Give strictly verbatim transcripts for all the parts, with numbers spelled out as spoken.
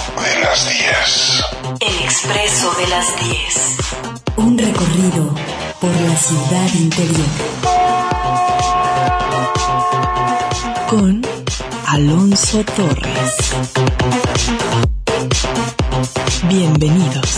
de las diez. El Expreso de las diez. Un recorrido por la ciudad interior. Con Alonso Torres. Bienvenidos.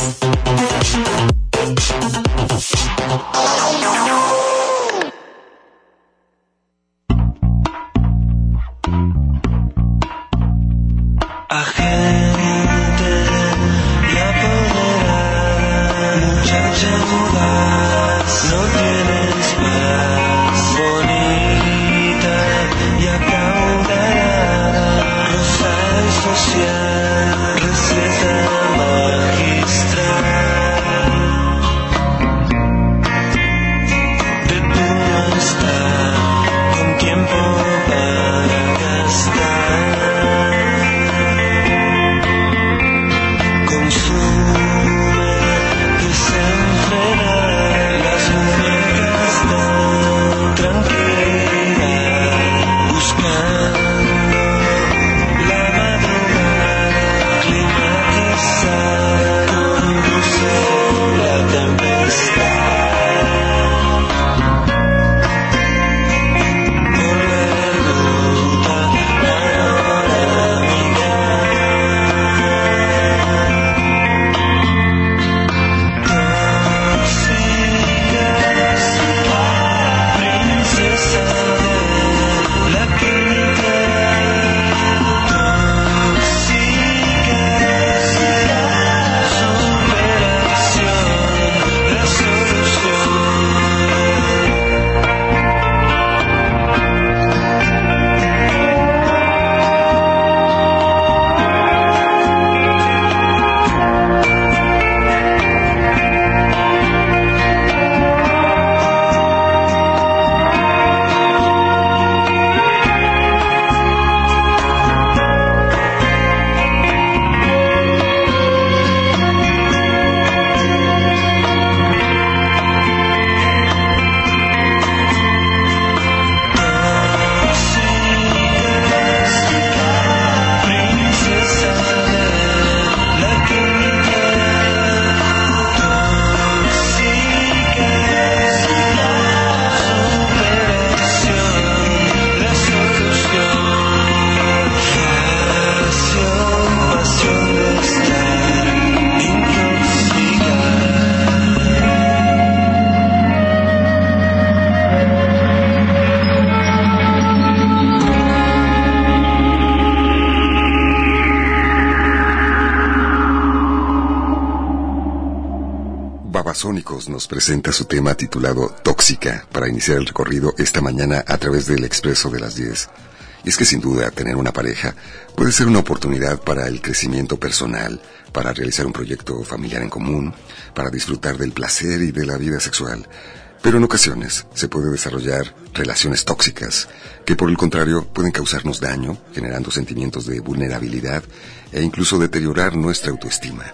Babasónicos nos presenta su tema titulado Tóxica para iniciar el recorrido esta mañana a través del Expreso de las diez. Y es que sin duda tener una pareja puede ser una oportunidad para el crecimiento personal, para realizar un proyecto familiar en común, para disfrutar del placer y de la vida sexual. Pero en ocasiones se puede desarrollar relaciones tóxicas que por el contrario pueden causarnos daño, generando sentimientos de vulnerabilidad e incluso deteriorar nuestra autoestima.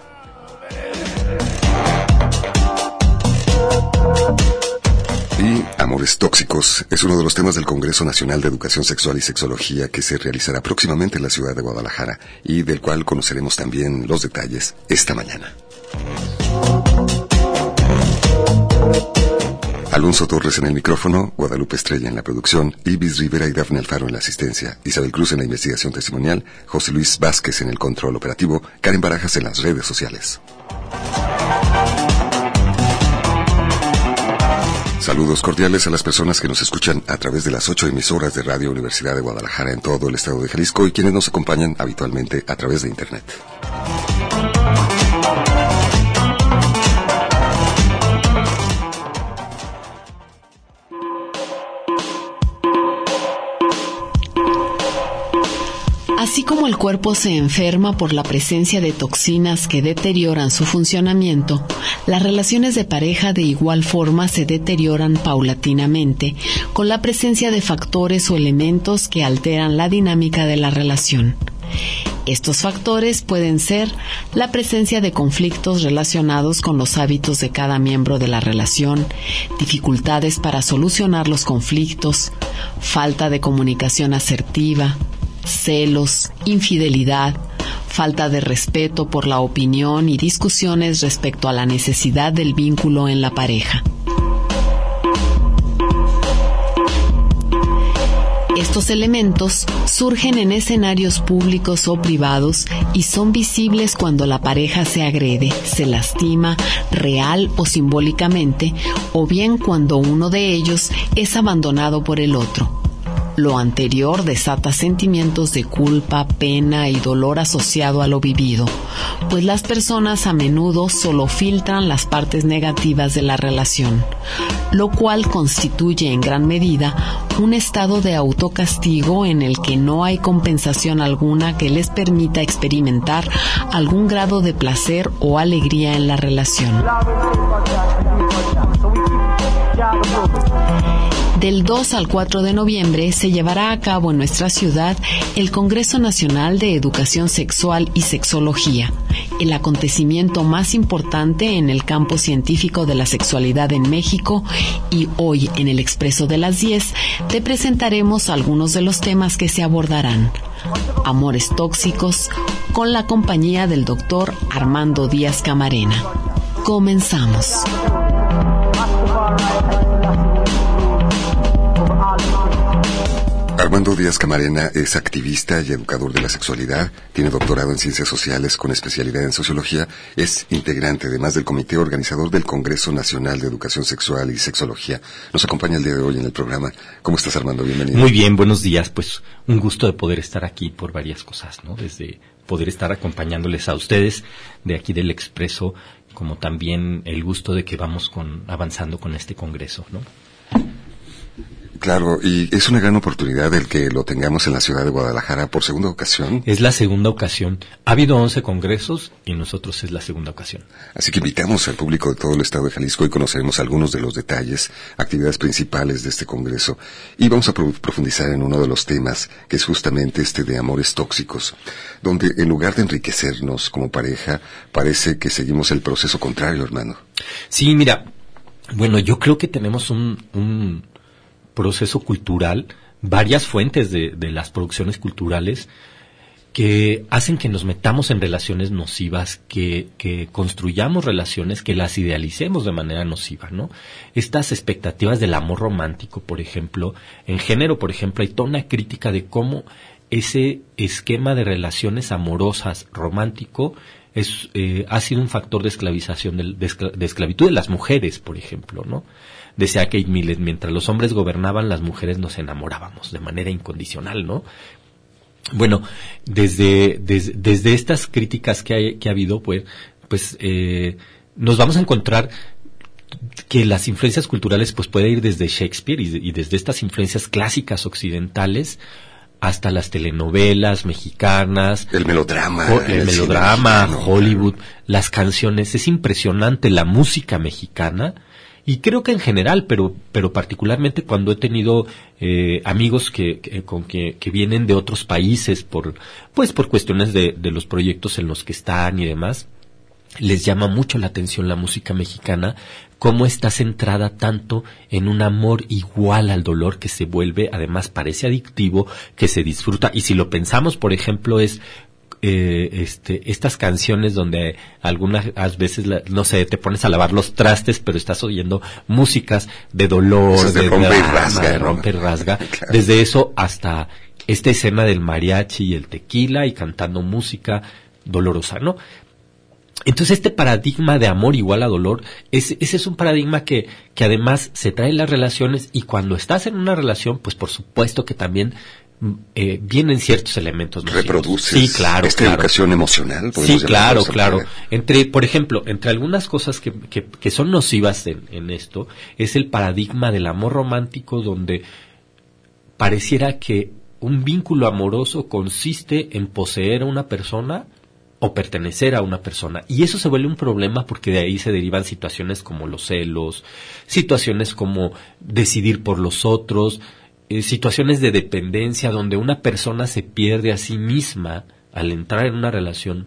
Y Amores Tóxicos es uno de los temas del Congreso Nacional de Educación Sexual y Sexología que se realizará próximamente en la ciudad de Guadalajara y del cual conoceremos también los detalles esta mañana. Alonso Torres en el micrófono, Guadalupe Estrella en la producción, Ibis Rivera y Dafne Alfaro en la asistencia, Isabel Cruz en la investigación testimonial, José Luis Vázquez en el control operativo, Karen Barajas en las redes sociales. Saludos cordiales a las personas que nos escuchan a través de las ocho emisoras de Radio Universidad de Guadalajara en todo el estado de Jalisco y quienes nos acompañan habitualmente a través de Internet. Así como el cuerpo se enferma por la presencia de toxinas que deterioran su funcionamiento, las relaciones de pareja de igual forma se deterioran paulatinamente con la presencia de factores o elementos que alteran la dinámica de la relación. Estos factores pueden ser la presencia de conflictos relacionados con los hábitos de cada miembro de la relación, dificultades para solucionar los conflictos, falta de comunicación asertiva, celos, infidelidad, falta de respeto por la opinión y discusiones respecto a la necesidad del vínculo en la pareja. Estos elementos surgen en escenarios públicos o privados y son visibles cuando la pareja se agrede, se lastima, real o simbólicamente, o bien cuando uno de ellos es abandonado por el otro. Lo anterior desata sentimientos de culpa, pena y dolor asociado a lo vivido, pues las personas a menudo solo filtran las partes negativas de la relación, lo cual constituye en gran medida un estado de autocastigo en el que no hay compensación alguna que les permita experimentar algún grado de placer o alegría en la relación. Del dos al cuatro de noviembre se llevará a cabo en nuestra ciudad el Congreso Nacional de Educación Sexual y Sexología, el acontecimiento más importante en el campo científico de la sexualidad en México, y hoy en el Expreso de las diez te presentaremos algunos de los temas que se abordarán. Amores tóxicos, con la compañía del doctor Armando Díaz Camarena. Comenzamos. Armando Díaz Camarena es activista y educador de la sexualidad, tiene doctorado en Ciencias Sociales con especialidad en Sociología, es integrante además del comité organizador del Congreso Nacional de Educación Sexual y Sexología. Nos acompaña el día de hoy en el programa. ¿Cómo estás, Armando? Bienvenido. Muy bien, buenos días. Pues un gusto de poder estar aquí por varias cosas, ¿no? Desde poder estar acompañándoles a ustedes de aquí del Expreso, como también el gusto de que vamos con avanzando con este congreso, ¿no? Claro, y es una gran oportunidad el que lo tengamos en la ciudad de Guadalajara por segunda ocasión. Es la segunda ocasión. Ha habido once congresos y nosotros es la segunda ocasión. Así que invitamos al público de todo el estado de Jalisco y conoceremos algunos de los detalles, actividades principales de este congreso. Y vamos a pro- profundizar en uno de los temas, que es justamente este de amores tóxicos, donde en lugar de enriquecernos como pareja, parece que seguimos el proceso contrario, hermano. Sí, mira, bueno, yo creo que tenemos un... un proceso cultural, varias fuentes de, de las producciones culturales que hacen que nos metamos en relaciones nocivas, que, que construyamos relaciones, que las idealicemos de manera nociva, ¿no? Estas expectativas del amor romántico, por ejemplo, en género, por ejemplo, hay toda una crítica de cómo ese esquema de relaciones amorosas romántico es, eh, ha sido un factor de esclavización, de, de, escl- de esclavitud de las mujeres, por ejemplo, ¿no? Decía Kate Millett, mientras los hombres gobernaban, las mujeres nos enamorábamos de manera incondicional, ¿no? Bueno, desde, desde, desde estas críticas que, hay, que ha habido, pues, pues eh, nos vamos a encontrar que las influencias culturales pues puede ir desde Shakespeare y, y desde estas influencias clásicas occidentales hasta las telenovelas mexicanas, el melodrama, ho- el, el melodrama, cine Hollywood, las canciones. Es impresionante la música mexicana. Y creo que en general, pero pero particularmente cuando he tenido eh, amigos que, que con que, que vienen de otros países por pues por cuestiones de, de los proyectos en los que están y demás, les llama mucho la atención la música mexicana, cómo está centrada tanto en un amor igual al dolor que se vuelve, además parece adictivo, que se disfruta. Y si lo pensamos, por ejemplo, es Eh, este, estas canciones donde algunas veces, la, no sé, te pones a lavar los trastes, pero estás oyendo músicas de dolor, de, de rompe drama, y rasga, de ¿no? rompe y rasga, Claro. desde eso hasta esta escena del mariachi y el tequila y cantando música dolorosa, ¿no? Entonces este paradigma de amor igual a dolor, es, ese es un paradigma que, que además se trae en las relaciones, y cuando estás en una relación, pues por supuesto que también Eh, vienen ciertos elementos nocivos. Reproduces sí, claro, esta claro. educación emocional. Sí, claro, claro. Manera. Entre, por ejemplo, entre algunas cosas que, que, que son nocivas en, en esto, es el paradigma del amor romántico, donde pareciera que un vínculo amoroso consiste en poseer a una persona o pertenecer a una persona, y eso se vuelve un problema porque de ahí se derivan situaciones como los celos, situaciones como decidir por los otros, Eh, situaciones de dependencia donde una persona se pierde a sí misma al entrar en una relación.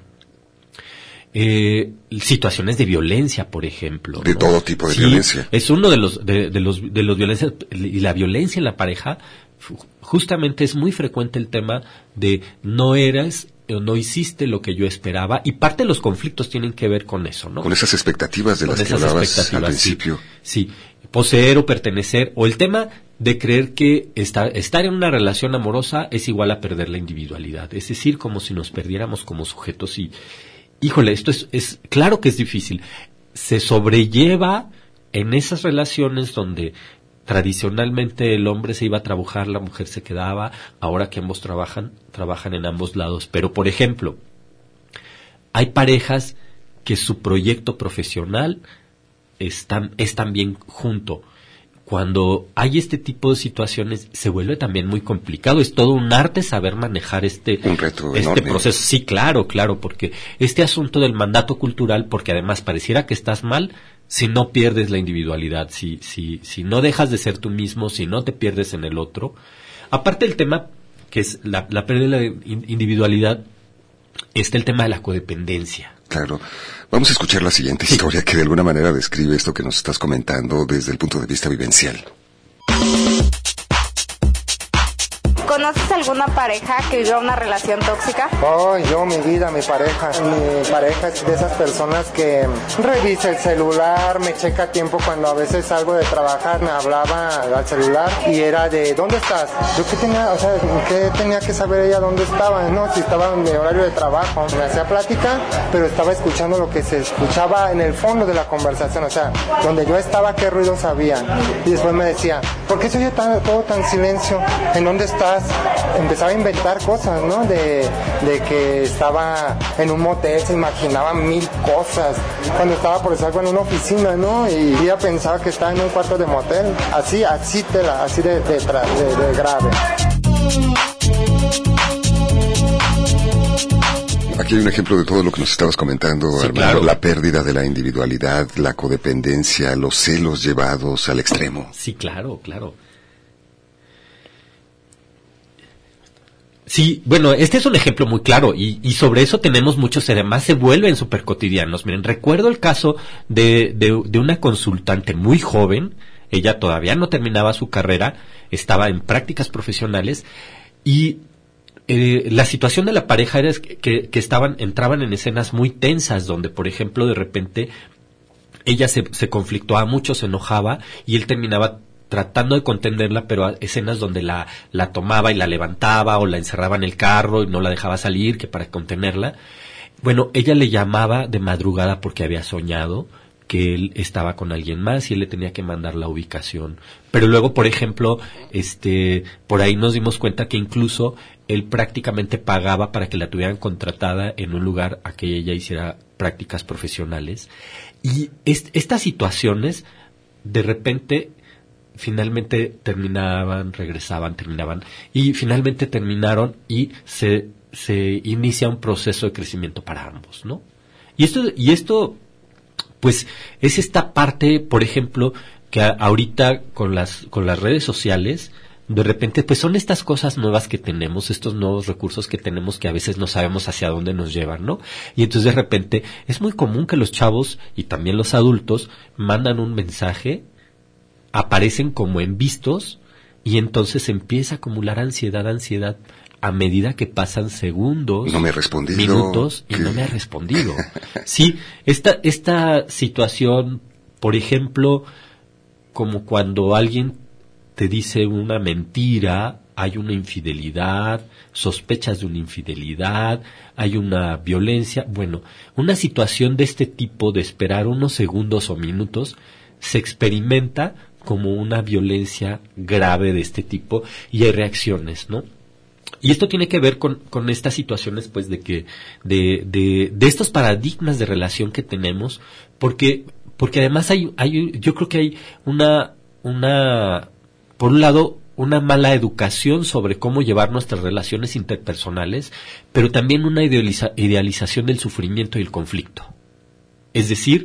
Eh, situaciones de violencia, por ejemplo. De ¿no? todo tipo de sí, violencia. Es uno de los de, de los de los violencias, y la violencia en la pareja justamente es muy frecuente el tema de no eres no hiciste lo que yo esperaba, y parte de los conflictos tienen que ver con eso, ¿no? Con esas expectativas de con las que hablabas al principio. Sí, sí, poseer o pertenecer, o el tema de creer que estar, estar en una relación amorosa es igual a perder la individualidad, es decir, como si nos perdiéramos como sujetos. Y, híjole, esto es, es claro que es difícil. Se sobrelleva en esas relaciones donde tradicionalmente el hombre se iba a trabajar, la mujer se quedaba. Ahora que ambos trabajan, trabajan en ambos lados. Pero, por ejemplo, hay parejas que su proyecto profesional es, tam, es también junto. Cuando hay este tipo de situaciones se vuelve también muy complicado. Es todo un arte saber manejar este, un reto este enorme. proceso. Sí, claro, claro, porque este asunto del mandato cultural, porque además pareciera que estás mal si no pierdes la individualidad, si, si, si no dejas de ser tú mismo, si no te pierdes en el otro. Aparte del tema que es la, la pérdida de individualidad, está el tema de la codependencia. Claro. Vamos a escuchar la siguiente sí. historia que de alguna manera describe esto que nos estás comentando desde el punto de vista vivencial. ¿Conoces alguna pareja que viva una relación tóxica? Oh, yo, mi vida, mi pareja. Mi pareja es de esas personas que revisa el celular, me checa a tiempo cuando a veces salgo de trabajar, me hablaba al celular y era de, ¿dónde estás? Yo qué tenía, o sea, ¿qué tenía que saber ella dónde estaba? No, si estaba en mi horario de trabajo. Me hacía plática, pero estaba escuchando lo que se escuchaba en el fondo de la conversación, o sea, donde yo estaba, qué ruidos había. Y después me decía, ¿por qué se oye tan, todo tan silencio? ¿En dónde estás? Empezaba a inventar cosas, ¿no? De, de que estaba en un motel, se imaginaba mil cosas. Cuando estaba por algo en una oficina, ¿no? Y ella pensaba que estaba en un cuarto de motel. Así, así, te la, así de, de, de, de grave. Aquí hay un ejemplo de todo lo que nos estabas comentando, sí, Armando. Claro. La pérdida de la individualidad, la codependencia, los celos llevados al extremo. Sí, claro, claro. Sí, bueno, este es un ejemplo muy claro y, y sobre eso tenemos muchos, además se vuelven súper cotidianos. Miren, recuerdo el caso de, de, de una consultante muy joven, ella todavía no terminaba su carrera, estaba en prácticas profesionales y eh, la situación de la pareja era que, que estaban, entraban en escenas muy tensas donde, por ejemplo, de repente ella se, se conflictuaba mucho, se enojaba y él terminaba tratando de contenerla, pero a escenas donde la, la tomaba y la levantaba o la encerraba en el carro y no la dejaba salir, que para contenerla. Bueno, ella le llamaba de madrugada porque había soñado que él estaba con alguien más y él le tenía que mandar la ubicación. Pero luego, por ejemplo, este, por ahí nos dimos cuenta que incluso él prácticamente pagaba para que la tuvieran contratada en un lugar a que ella hiciera prácticas profesionales. Y est- estas situaciones, de repente, finalmente terminaban, regresaban, terminaban y finalmente terminaron y se se inicia un proceso de crecimiento para ambos, ¿no? Y esto y esto pues es esta parte, por ejemplo, que a, ahorita con las con las redes sociales de repente pues son estas cosas nuevas que tenemos, estos nuevos recursos que tenemos que a veces no sabemos hacia dónde nos llevan, ¿no? Y entonces de repente es muy común que los chavos y también los adultos mandan un mensaje, aparecen como en vistos y entonces empieza a acumular ansiedad, ansiedad a medida que pasan segundos, no me ha respondido, minutos y ¿qué? no me ha respondido. Sí, esta esta situación, por ejemplo, como cuando alguien te dice una mentira, hay una infidelidad, sospechas de una infidelidad, hay una violencia, bueno, una situación de este tipo de esperar unos segundos o minutos se experimenta como una violencia grave de este tipo y hay reacciones, ¿no? Y esto tiene que ver con, con estas situaciones, pues, de que, de, de, de estos paradigmas de relación que tenemos, porque, porque además hay, hay, yo creo que hay una, una, por un lado, una mala educación sobre cómo llevar nuestras relaciones interpersonales, pero también una idealiza, idealización del sufrimiento y el conflicto. Es decir,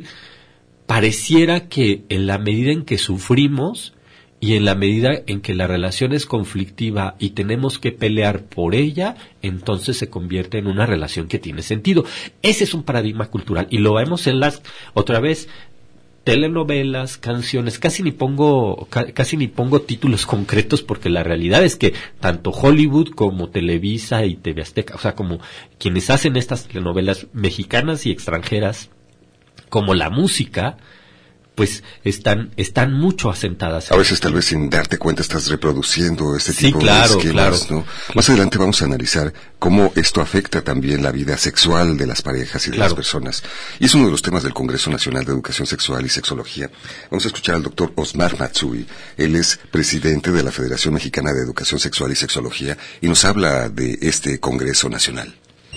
pareciera que en la medida en que sufrimos y en la medida en que la relación es conflictiva y tenemos que pelear por ella, entonces se convierte en una relación que tiene sentido. Ese es un paradigma cultural y lo vemos en las, otra vez, telenovelas, canciones, casi ni pongo ca- casi ni pongo títulos concretos, porque la realidad es que tanto Hollywood como Televisa y T V Azteca, o sea, como quienes hacen estas telenovelas mexicanas y extranjeras, como la música, pues están están mucho asentadas. A veces tal vez sin darte cuenta estás reproduciendo este Sí, tipo claro, de esquemas, claro. ¿no? Más adelante vamos a analizar cómo esto afecta también la vida sexual de las parejas y de Claro. las personas. Y es uno de los temas del Congreso Nacional de Educación Sexual y Sexología. Vamos a escuchar al doctor Osmar Matsui. Él es presidente de la Federación Mexicana de Educación Sexual y Sexología y nos habla de este Congreso Nacional.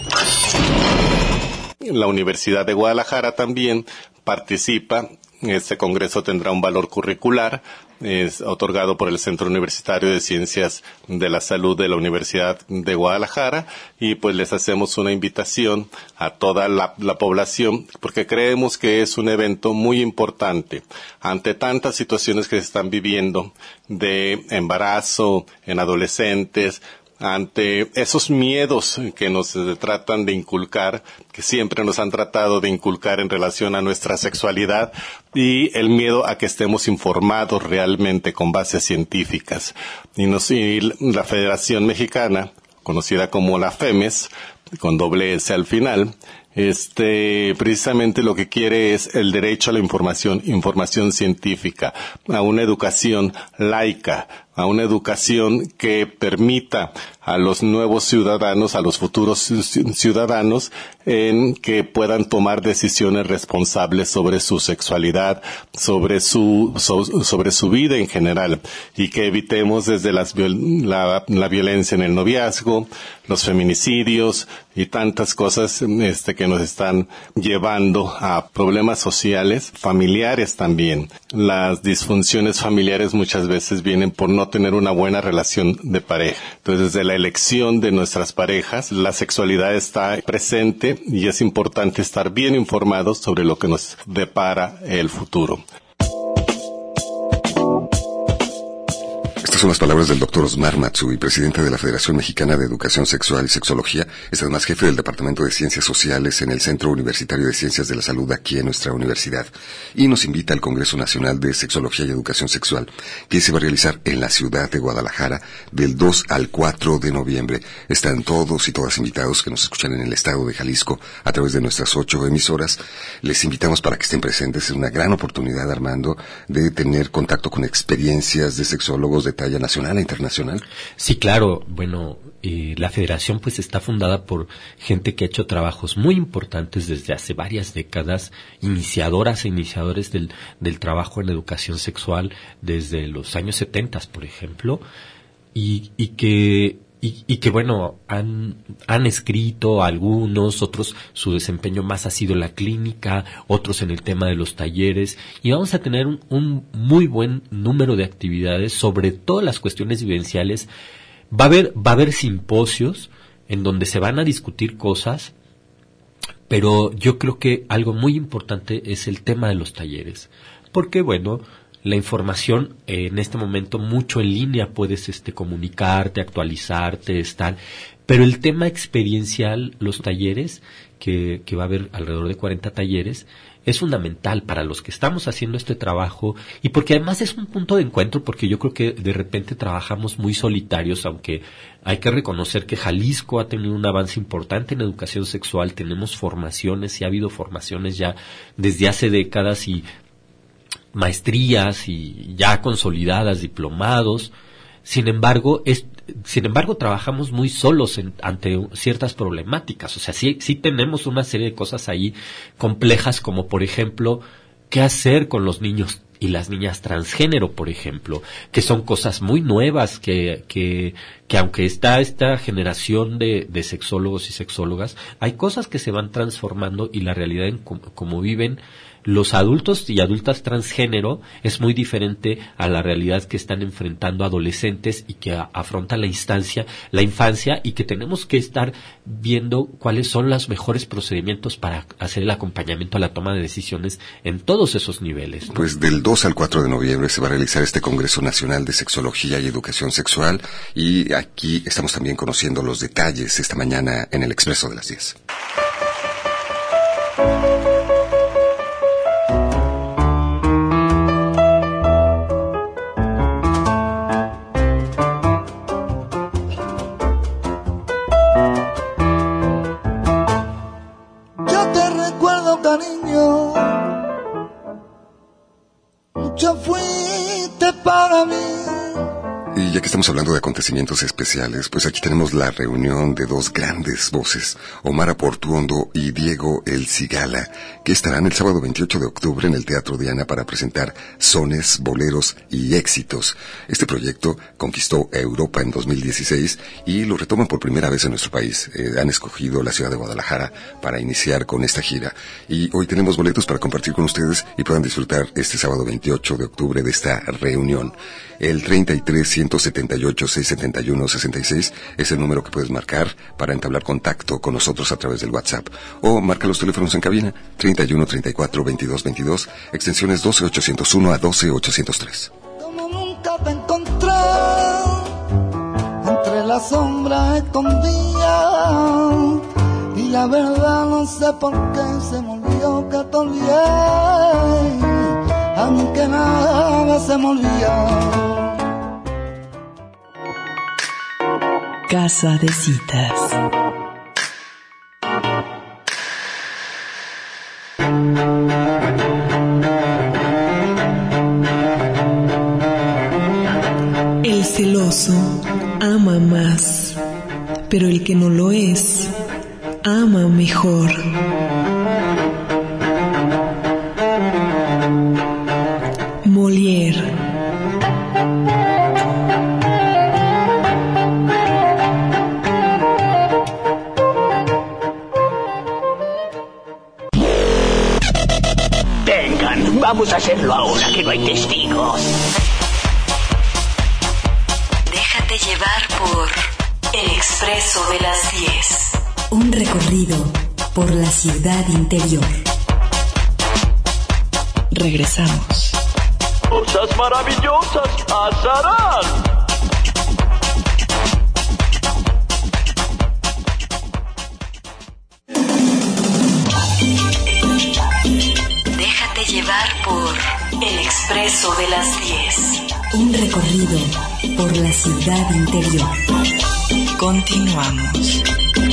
La Universidad de Guadalajara también participa. Este congreso tendrá un valor curricular, es otorgado por el Centro Universitario de Ciencias de la Salud de la Universidad de Guadalajara, y pues les hacemos una invitación a toda la, la población, porque creemos que es un evento muy importante ante tantas situaciones que se están viviendo de embarazo en adolescentes, ante esos miedos que nos eh, tratan de inculcar, que siempre nos han tratado de inculcar en relación a nuestra sexualidad, y el miedo a que estemos informados realmente con bases científicas. Y, nos, y la Federación Mexicana, conocida como la FEMES, con doble S al final, este, precisamente lo que quiere es el derecho a la información, información científica, a una educación laica, a una educación que permita a los nuevos ciudadanos, a los futuros ciudadanos, en que puedan tomar decisiones responsables sobre su sexualidad, sobre su, so, sobre su vida en general, y que evitemos desde las, la, la violencia en el noviazgo, los feminicidios y tantas cosas, este, que nos están llevando a problemas sociales, familiares también. Las disfunciones familiares muchas veces vienen por no tener una buena relación de pareja. Entonces, desde la elección de nuestras parejas, la sexualidad está presente y es importante estar bien informados sobre lo que nos depara el futuro. Estas son las palabras del doctor Osmar Matsui, presidente de la Federación Mexicana de Educación Sexual y Sexología. Es además jefe del Departamento de Ciencias Sociales en el Centro Universitario de Ciencias de la Salud aquí en nuestra universidad. Y nos invita al Congreso Nacional de Sexología y Educación Sexual, que se va a realizar en la ciudad de Guadalajara del dos al cuatro de noviembre. Están todos y todas invitados que nos escuchan en el estado de Jalisco a través de nuestras ocho emisoras. Les invitamos para que estén presentes. Es una gran oportunidad, Armando, de tener contacto con experiencias de sexólogos de talla nacional e internacional. Sí, claro. Bueno, eh, la federación pues está fundada por gente que ha hecho trabajos muy importantes desde hace varias décadas, iniciadoras e iniciadores del, del trabajo en educación sexual desde los años setentas, por ejemplo, y, y que Y, y que bueno, han, han escrito algunos, otros su desempeño más ha sido en la clínica, otros en el tema de los talleres, y vamos a tener un, un muy buen número de actividades sobre todas las cuestiones vivenciales. Va a haber, va a haber simposios en donde se van a discutir cosas, pero yo creo que algo muy importante es el tema de los talleres, porque bueno, la información eh, en este momento mucho en línea puedes este comunicarte, actualizarte, estar, pero el tema experiencial, los talleres, que, que va a haber alrededor de cuarenta talleres, es fundamental para los que estamos haciendo este trabajo, y porque además es un punto de encuentro, porque yo creo que de repente trabajamos muy solitarios, aunque hay que reconocer que Jalisco ha tenido un avance importante en educación sexual, tenemos formaciones y ha habido formaciones ya desde hace décadas y maestrías y ya consolidadas, diplomados. Sin embargo, es, sin embargo trabajamos muy solos en, ante ciertas problemáticas. O sea, sí, sí tenemos una serie de cosas ahí complejas, como por ejemplo, qué hacer con los niños y las niñas transgénero, por ejemplo, que son cosas muy nuevas, que, que, que aunque está esta generación de, de sexólogos y sexólogas, hay cosas que se van transformando, y la realidad en cómo, cómo viven los adultos y adultas transgénero es muy diferente a la realidad que están enfrentando adolescentes y que a, afrontan la instancia, la infancia, y que tenemos que estar viendo cuáles son los mejores procedimientos para hacer el acompañamiento a la toma de decisiones en todos esos niveles, ¿no? Pues del dos al cuatro de noviembre se va a realizar este Congreso Nacional de Sexología y Educación Sexual, y aquí estamos también conociendo los detalles esta mañana en el Expreso de las diez. te recuerdo, cariño, mucho fuiste para mí. Y ya que estamos hablando de acontecimientos especiales, pues aquí tenemos la reunión de dos grandes voces, Omar Portuondo y Diego El Cigala, que estarán el sábado veintiocho de octubre en el Teatro Diana para presentar sones, boleros y éxitos. Este proyecto conquistó Europa en dos mil dieciséis y lo retoman por primera vez en nuestro país. Eh, han escogido la ciudad de Guadalajara para iniciar con esta gira. Y hoy tenemos boletos para compartir con ustedes y puedan disfrutar este sábado veintiocho de octubre de esta reunión. El treinta y tres, ciento setenta y ocho, seiscientos setenta y uno, sesenta y seis es el número que puedes marcar para entablar contacto con nosotros a través del WhatsApp. O marca los teléfonos en cabina, treinta y uno, treinta y cuatro, veintidós, veintidós, extensiones doce ochocientos uno a doce ochocientos tres. Como nunca te encontré, entre las sombras escondía, y la verdad no sé por qué se me olvidó que te olvidé, aunque nada se me olvida. Casa de citas. El celoso ama más, pero el que no lo es, ama mejor. Molière. Vengan, vamos a hacerlo ahora que no hay testigos. Déjate llevar por El Expreso de las diez. Un recorrido por la ciudad interior. Regresamos. Cosas maravillosas pasarán. Déjate llevar por El Expreso de las diez. Un recorrido por la ciudad interior. Continuamos.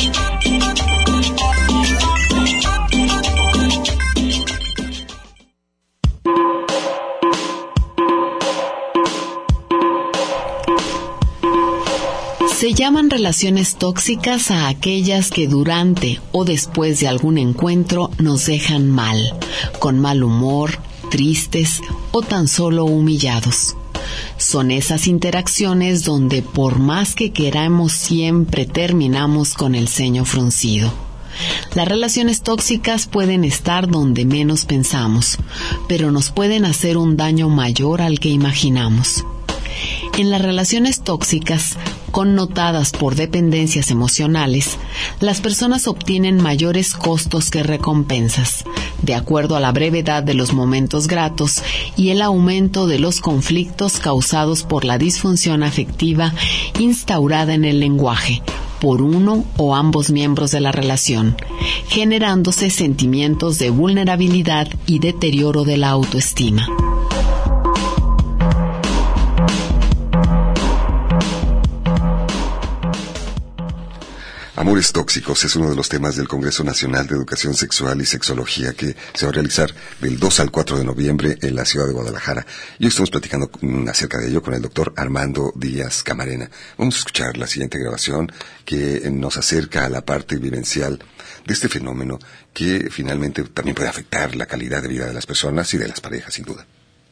Se llaman relaciones tóxicas a aquellas que durante o después de algún encuentro nos dejan mal, con mal humor, tristes o tan solo humillados. Son esas interacciones donde por más que queramos siempre terminamos con el ceño fruncido. Las relaciones tóxicas pueden estar donde menos pensamos, pero nos pueden hacer un daño mayor al que imaginamos. En las relaciones tóxicas, connotadas por dependencias emocionales, las personas obtienen mayores costos que recompensas, de acuerdo a la brevedad de los momentos gratos y el aumento de los conflictos causados por la disfunción afectiva instaurada en el lenguaje, por uno o ambos miembros de la relación, generándose sentimientos de vulnerabilidad y deterioro de la autoestima. Amores tóxicos es uno de los temas del Congreso Nacional de Educación Sexual y Sexología que se va a realizar del dos al cuatro de noviembre en la ciudad de Guadalajara. Y hoy estamos platicando acerca de ello con el doctor Armando Díaz Camarena. Vamos a escuchar la siguiente grabación que nos acerca a la parte vivencial de este fenómeno que finalmente también puede afectar la calidad de vida de las personas y de las parejas, sin duda.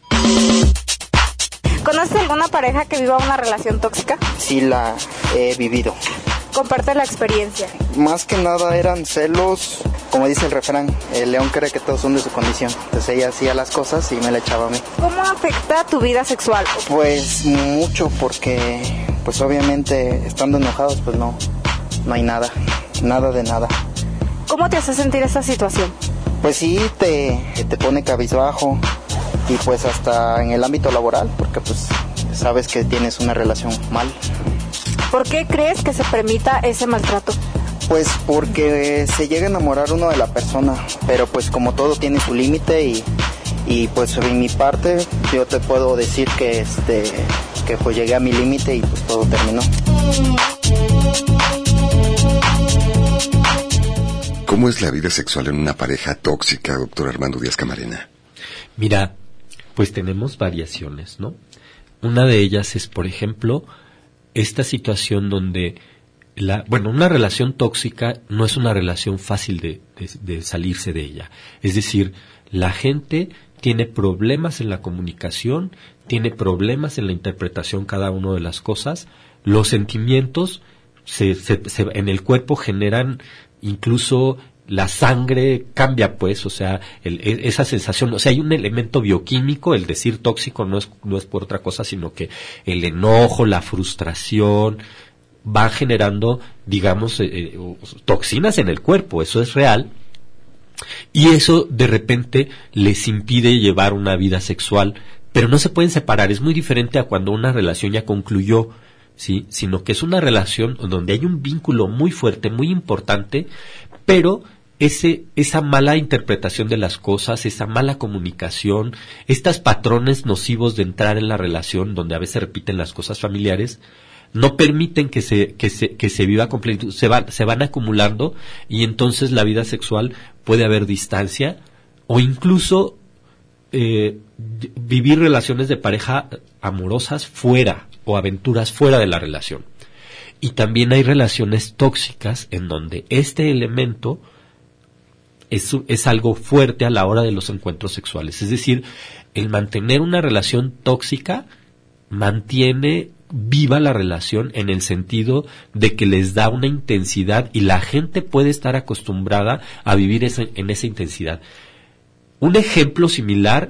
¿Conoces alguna pareja que viva una relación tóxica? Sí, la he vivido. Comparte la experiencia. Más que nada eran celos, como dice el refrán, el león cree que todos son de su condición. Entonces ella hacía las cosas y me la echaba a mí. ¿Cómo afecta tu vida sexual? Pues mucho, porque pues obviamente estando enojados pues no, no hay nada, nada de nada. ¿Cómo te hace sentir esa situación? Pues sí, te, te pone cabizbajo y pues hasta en el ámbito laboral, porque pues sabes que tienes una relación mal. ¿Por qué crees que se permita ese maltrato? Pues porque se llega a enamorar uno de la persona, pero pues como todo tiene su límite y, y pues en mi parte yo te puedo decir que este que pues llegué a mi límite y pues todo terminó. ¿Cómo es la vida sexual en una pareja tóxica, doctor Armando Díaz Camarena? Mira, pues tenemos variaciones, ¿no? Una de ellas es, por ejemplo, esta situación donde, la, bueno, una relación tóxica no es una relación fácil de, de, de salirse de ella. Es decir, la gente tiene problemas en la comunicación, tiene problemas en la interpretación cada una de las cosas, los sentimientos se, se, se, en el cuerpo generan incluso la sangre cambia, pues, o sea, el, esa sensación, o sea, hay un elemento bioquímico, el decir tóxico no es, no es por otra cosa, sino que el enojo, la frustración, va generando, digamos, eh, toxinas en el cuerpo, eso es real, y eso de repente les impide llevar una vida sexual, pero no se pueden separar, es muy diferente a cuando una relación ya concluyó, ¿sí? Sino que es una relación donde hay un vínculo muy fuerte, muy importante, pero ese esa mala interpretación de las cosas, esa mala comunicación, estos patrones nocivos de entrar en la relación, donde a veces repiten las cosas familiares, no permiten que se que se que se viva completo, se van se van acumulando y entonces la vida sexual puede haber distancia o incluso eh, vivir relaciones de pareja amorosas fuera o aventuras fuera de la relación. Y también hay relaciones tóxicas en donde este elemento es, es algo fuerte a la hora de los encuentros sexuales. Es decir, el mantener una relación tóxica mantiene viva la relación en el sentido de que les da una intensidad y la gente puede estar acostumbrada a vivir ese, en esa intensidad. Un ejemplo similar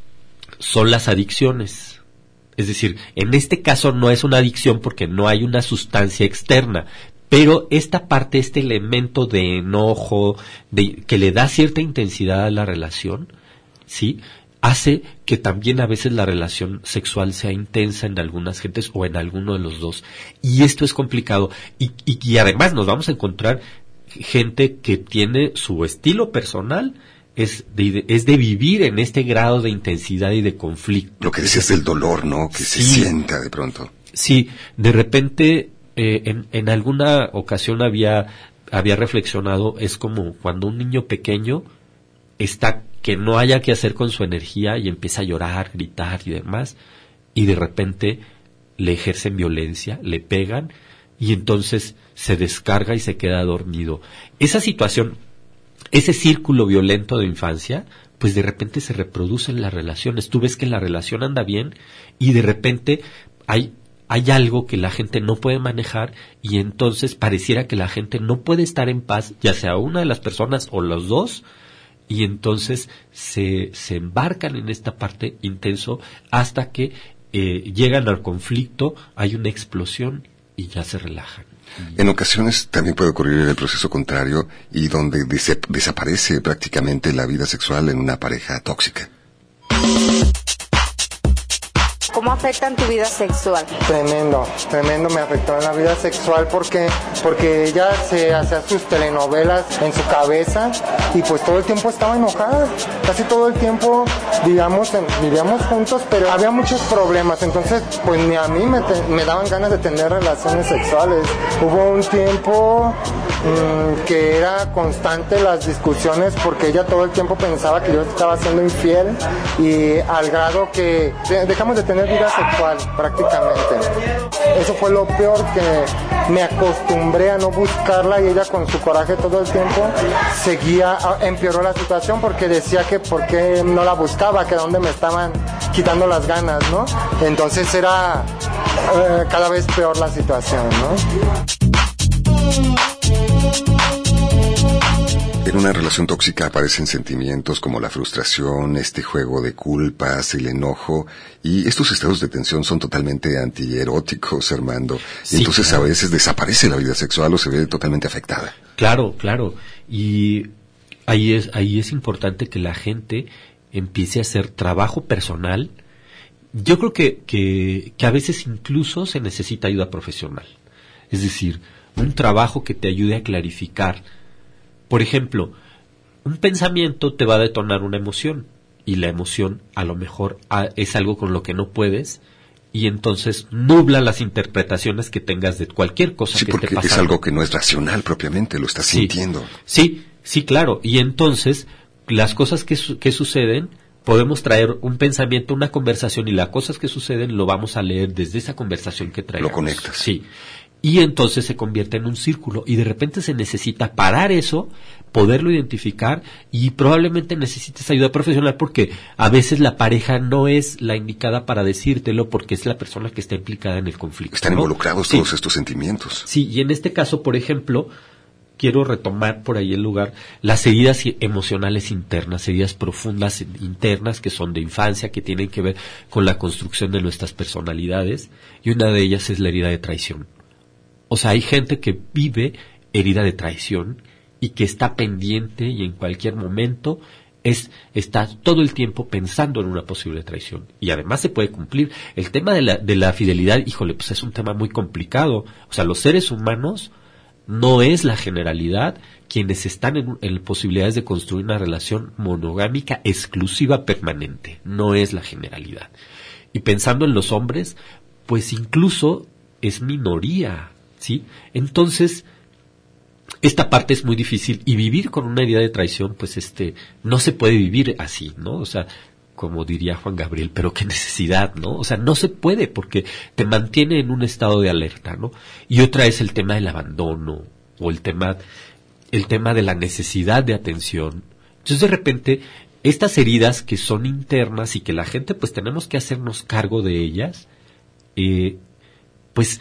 son las adicciones. Es decir, en este caso no es una adicción porque no hay una sustancia externa, pero esta parte, este elemento de enojo, de, que le da cierta intensidad a la relación, ¿sí?, hace que también a veces la relación sexual sea intensa en algunas gentes o en alguno de los dos. Y esto es complicado. Y, y, y además nos vamos a encontrar gente que tiene su estilo personal, es de, es de vivir en este grado de intensidad y de conflicto. Lo que decías del dolor, ¿no? Que sí, se sienta de pronto. Sí, de repente, eh, en, en alguna ocasión había, había reflexionado, es como cuando un niño pequeño está que no haya qué hacer con su energía y empieza a llorar, gritar y demás, y de repente le ejercen violencia, le pegan, y entonces se descarga y se queda dormido. Esa situación, ese círculo violento de infancia, pues de repente se reproduce en las relaciones. Tú ves que la relación anda bien y de repente hay, hay algo que la gente no puede manejar y entonces pareciera que la gente no puede estar en paz, ya sea una de las personas o los dos, y entonces se, se embarcan en esta parte intenso hasta que eh, llegan al conflicto, hay una explosión y ya se relajan. En ocasiones también puede ocurrir el proceso contrario y donde des- desaparece prácticamente la vida sexual en una pareja tóxica. ¿Cómo afecta en tu vida sexual? Tremendo, tremendo me afectó en la vida sexual porque porque ella se hacía sus telenovelas en su cabeza y pues todo el tiempo estaba enojada, casi todo el tiempo, digamos, en, vivíamos juntos, pero había muchos problemas, entonces pues ni a mí me, te, me daban ganas de tener relaciones sexuales. Hubo un tiempo mmm, que era constante las discusiones porque ella todo el tiempo pensaba que yo estaba siendo infiel y al grado que de, dejamos de tener vida sexual prácticamente. Eso fue lo peor, que me acostumbré a no buscarla y ella con su coraje todo el tiempo seguía, empeoró la situación porque decía que por qué no la buscaba, que dónde me estaban quitando las ganas, ¿no? Entonces era eh, cada vez peor la situación, ¿no? En una relación tóxica aparecen sentimientos como la frustración, este juego de culpas, el enojo, y estos estados de tensión son totalmente antieróticos, Armando. Sí, y entonces claro, a veces desaparece la vida sexual o se ve totalmente afectada. Claro, claro. Y ahí es, ahí es importante que la gente empiece a hacer trabajo personal. Yo creo que, que, que a veces incluso se necesita ayuda profesional. Es decir, un trabajo que te ayude a clarificar. Por ejemplo, un pensamiento te va a detonar una emoción y la emoción a lo mejor es algo con lo que no puedes y entonces nubla las interpretaciones que tengas de cualquier cosa sí, que esté pasando. Sí, porque es algo que no es racional propiamente, lo estás sí, sintiendo. Sí, Sí, claro. Y entonces, las cosas que, su- que suceden, podemos traer un pensamiento, una conversación, y las cosas que suceden lo vamos a leer desde esa conversación que traemos. Lo conectas. Sí. Y entonces se convierte en un círculo, y de repente se necesita parar eso, poderlo identificar, y probablemente necesites ayuda profesional, porque a veces la pareja no es la indicada para decírtelo, porque es la persona que está implicada en el conflicto. Están ¿no? involucrados Sí. todos estos sentimientos. Sí, y en este caso, por ejemplo, quiero retomar por ahí el lugar, las heridas emocionales internas, heridas profundas internas que son de infancia, que tienen que ver con la construcción de nuestras personalidades, y una de ellas es la herida de traición. O sea, hay gente que vive herida de traición y que está pendiente, y en cualquier momento es está todo el tiempo pensando en una posible traición, y además se puede cumplir. El tema de la, de la fidelidad, híjole, pues es un tema muy complicado. O sea, los seres humanos no es la generalidad quienes están en, en posibilidades de construir una relación monogámica exclusiva permanente. No es la generalidad. Y pensando en los hombres, pues incluso es minoría, ¿sí? Entonces, esta parte es muy difícil, y vivir con una herida de traición, pues este, no se puede vivir así, ¿no? O sea, como diría Juan Gabriel, pero qué necesidad, ¿no? O sea, no se puede, porque te mantiene en un estado de alerta, ¿no? Y otra es el tema del abandono, o el tema, el tema de la necesidad de atención. Entonces, de repente, estas heridas que son internas y que la gente, pues tenemos que hacernos cargo de ellas, eh, pues,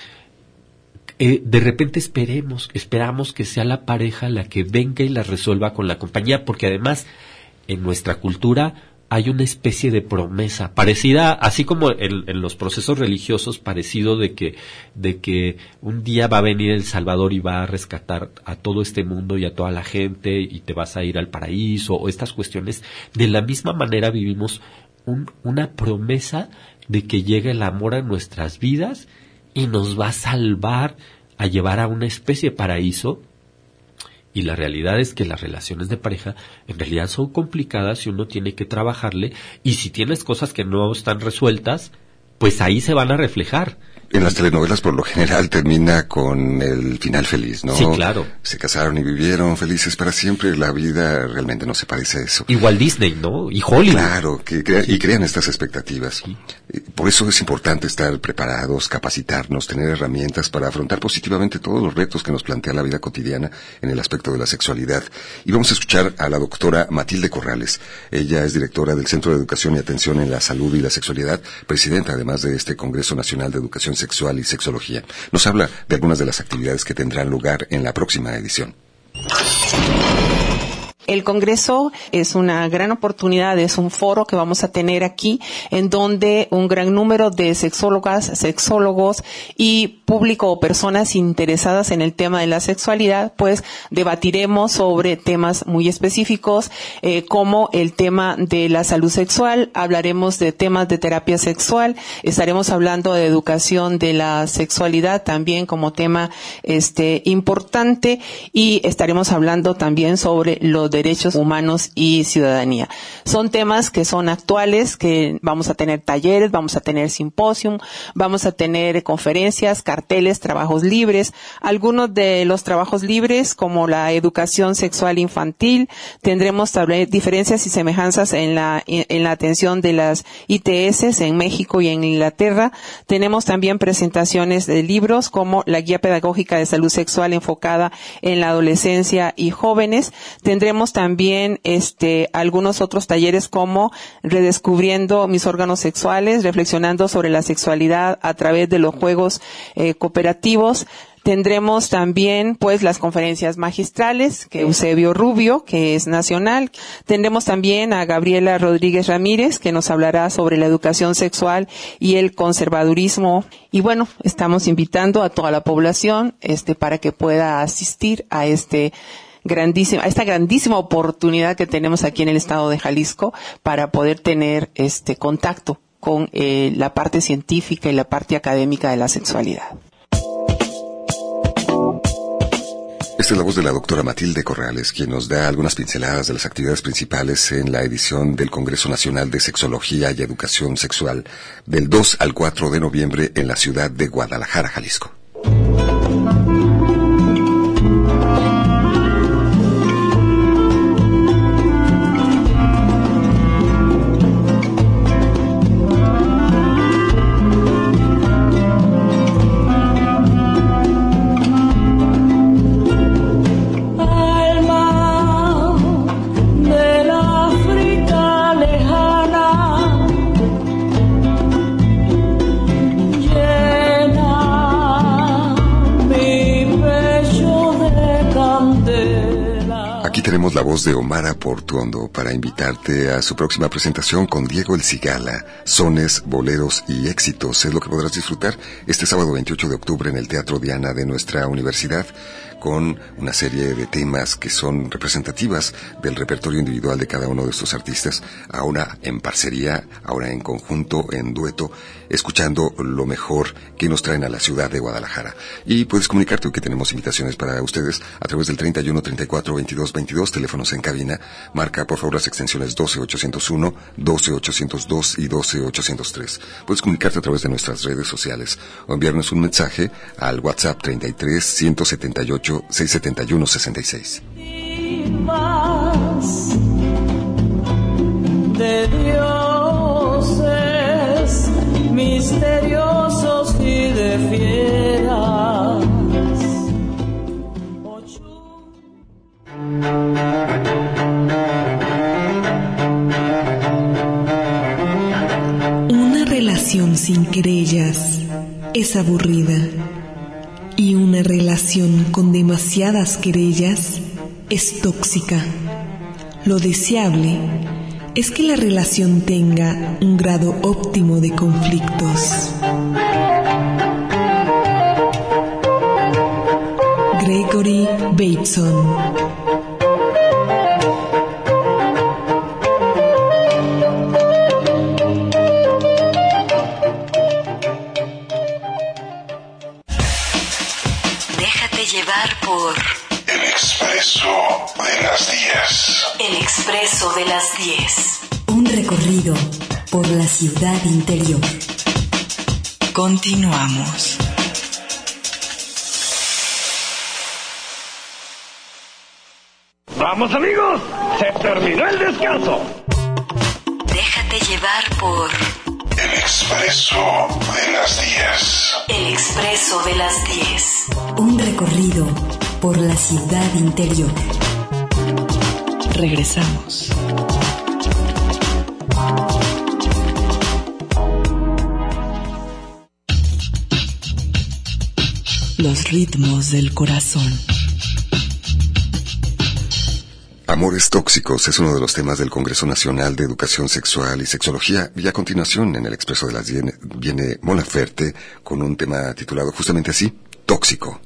eh, de repente esperemos, esperamos que sea la pareja la que venga y la resuelva con la compañía, porque además, en nuestra cultura, hay una especie de promesa parecida, así como en, en los procesos religiosos, parecido de que de que un día va a venir el Salvador y va a rescatar a todo este mundo y a toda la gente, y te vas a ir al paraíso, o estas cuestiones. De la misma manera vivimos un, una promesa de que llega el amor a nuestras vidas y nos va a salvar, a llevar a una especie de paraíso. Y la realidad es que las relaciones de pareja en realidad son complicadas, y uno tiene que trabajarle, y si tienes cosas que no están resueltas, pues ahí se van a reflejar. En las telenovelas por lo general termina con el final feliz, ¿no? Sí, claro. Se casaron y vivieron felices para siempre. La vida realmente no se parece a eso. Igual Disney, ¿no? Y Hollywood. Claro, que crea, Sí. y crean estas expectativas. Sí. Por eso es importante estar preparados, capacitarnos, tener herramientas para afrontar positivamente todos los retos que nos plantea la vida cotidiana en el aspecto de la sexualidad. Y vamos a escuchar a la doctora Matilde Corrales. Ella es directora del Centro de Educación y Atención en la Salud y la Sexualidad, presidenta además de este Congreso Nacional de Educación Sexual y Sexología. Nos habla de algunas de las actividades que tendrán lugar en la próxima edición. El Congreso es una gran oportunidad, es un foro que vamos a tener aquí, en donde un gran número de sexólogas, sexólogos y público o personas interesadas en el tema de la sexualidad, pues debatiremos sobre temas muy específicos, eh, como el tema de la salud sexual, hablaremos de temas de terapia sexual, estaremos hablando de educación de la sexualidad también como tema este importante, y estaremos hablando también sobre los derechos humanos y ciudadanía. Son temas que son actuales, que vamos a tener talleres, vamos a tener simposium, vamos a tener conferencias, carteles, trabajos libres. Algunos de los trabajos libres, como la educación sexual infantil, tendremos también diferencias y semejanzas en la, en la atención de las I T S en México y en Inglaterra. Tenemos también presentaciones de libros como la Guía Pedagógica de Salud Sexual enfocada en la adolescencia y jóvenes. Tendremos también este algunos otros talleres como redescubriendo mis órganos sexuales, reflexionando sobre la sexualidad a través de los juegos eh, cooperativos. Tendremos también, pues, las conferencias magistrales, que Eusebio Rubio, que es nacional. Tendremos también a Gabriela Rodríguez Ramírez, que nos hablará sobre la educación sexual y el conservadurismo. Y bueno, estamos invitando a toda la población, este, para que pueda asistir a este grandísima, a esta grandísima oportunidad que tenemos aquí en el estado de Jalisco para poder tener este contacto con eh, la parte científica y la parte académica de la sexualidad. Esta es la voz de la doctora Matilde Corrales, quien nos da algunas pinceladas de las actividades principales en la edición del Congreso Nacional de Sexología y Educación Sexual del dos al cuatro de noviembre en la ciudad de Guadalajara, Jalisco. la voz de Omar Portuondo para invitarte a su próxima presentación con Diego El Cigala. Sones, boleros y éxitos es lo que podrás disfrutar este sábado veintiocho de octubre en el Teatro Diana de nuestra universidad, con una serie de temas que son representativas del repertorio individual de cada uno de estos artistas, ahora en parcería, ahora en conjunto, en dueto, escuchando lo mejor que nos traen a la ciudad de Guadalajara. Y puedes comunicarte, que tenemos invitaciones para ustedes a través del treinta y uno, treinta y cuatro, veintidós, veintidós, teléfonos en cabina. Marca por favor las extensiones doce ochocientos uno, doce ochocientos dos y doce ochocientos tres. Puedes comunicarte a través de nuestras redes sociales o enviarnos un mensaje al WhatsApp treinta y tres, ciento setenta y ocho, seiscientos setenta y uno, sesenta y seis. De dioses misteriosos y de fieras. Una relación sin querellas es aburrida. Y una relación con demasiadas querellas es tóxica. Lo deseable es que la relación tenga un grado óptimo de conflictos. Gregory Bateson. Llevar por el expreso de las diez. El expreso de las diez. Un recorrido por la ciudad interior. Continuamos. Vamos amigos, se terminó el descanso. Déjate llevar por el expreso de las diez. El expreso de las diez. Un recorrido por la ciudad interior. Regresamos. Los ritmos del corazón. Amores tóxicos es uno de los temas del Congreso Nacional de Educación Sexual y Sexología, y a continuación en el Expreso de las diez viene Mon Laferte con un tema titulado justamente así, Tóxico.